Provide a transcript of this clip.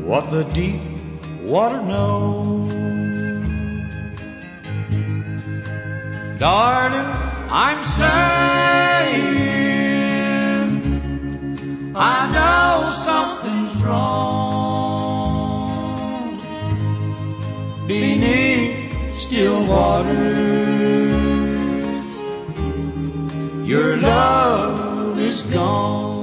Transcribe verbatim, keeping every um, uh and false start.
what the deep water knows. Darling, I'm saying I know something's wrong beneath still waters. Your love is gone.